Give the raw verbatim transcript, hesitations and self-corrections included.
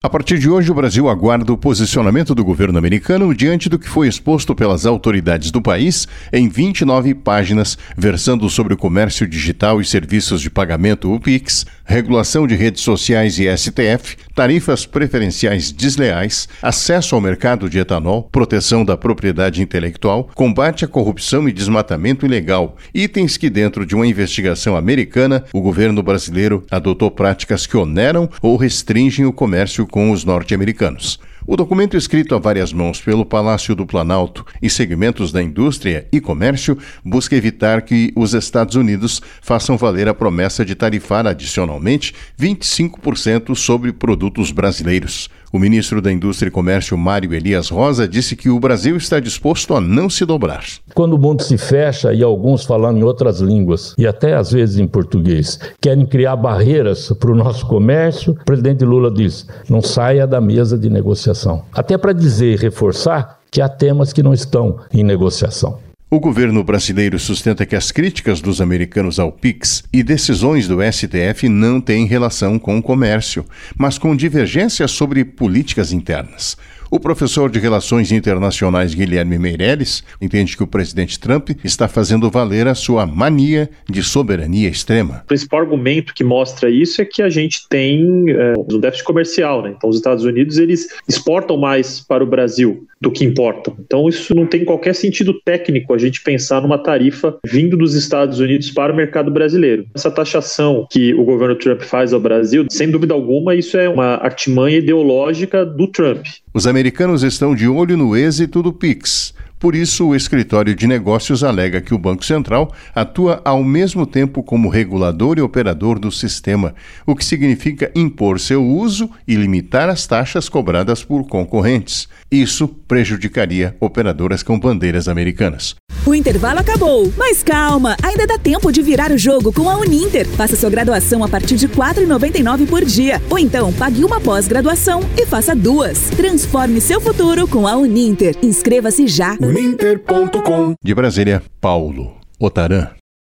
A partir de hoje, o Brasil aguarda o posicionamento do governo americano diante do que foi exposto pelas autoridades do país em vinte e nove páginas, versando sobre o comércio digital e serviços de pagamento, o Pix, regulação de redes sociais e S T F, tarifas preferenciais desleais, acesso ao mercado de etanol, proteção da propriedade intelectual, combate à corrupção e desmatamento ilegal, itens que, dentro de uma investigação americana, o governo brasileiro adotou práticas que oneram ou restringem o comércio com os norte-americanos. O documento, escrito a várias mãos pelo Palácio do Planalto e segmentos da indústria e comércio, busca evitar que os Estados Unidos façam valer a promessa de tarifar adicionalmente vinte e cinco por cento sobre produtos brasileiros. O ministro da Indústria e Comércio, Mário Elias Rosa, disse que o Brasil está disposto a não se dobrar. Quando o mundo se fecha e alguns falando em outras línguas, e até às vezes em português, querem criar barreiras para o nosso comércio, o presidente Lula diz, não saia da mesa de negociação. Até para dizer e reforçar que há temas que não estão em negociação. O governo brasileiro sustenta que as críticas dos americanos ao Pix e decisões do S T F não têm relação com o comércio, mas com divergências sobre políticas internas. O professor de Relações Internacionais Guilherme Meireles entende que o presidente Trump está fazendo valer a sua mania de soberania extrema. O principal argumento que mostra isso é que a gente tem é, um déficit comercial, né? Então os Estados Unidos eles exportam mais para o Brasil do que importam. Então isso não tem qualquer sentido técnico a gente pensar numa tarifa vindo dos Estados Unidos para o mercado brasileiro. Essa taxação que o governo Trump faz ao Brasil, sem dúvida alguma, isso é uma artimanha ideológica do Trump. Os americanos estão de olho no êxito do Pix. Por isso, o escritório de negócios alega que o Banco Central atua ao mesmo tempo como regulador e operador do sistema, o que significa impor seu uso e limitar as taxas cobradas por concorrentes. Isso prejudicaria operadoras com bandeiras americanas. O intervalo acabou, mas calma, ainda dá tempo de virar o jogo com a Uninter. Faça sua graduação a partir de quatro reais e noventa e nove centavos por dia. Ou então, pague uma pós-graduação e faça duas. Transforme seu futuro com a Uninter. Inscreva-se já. uninter ponto com. De Brasília, Paulo Otaran.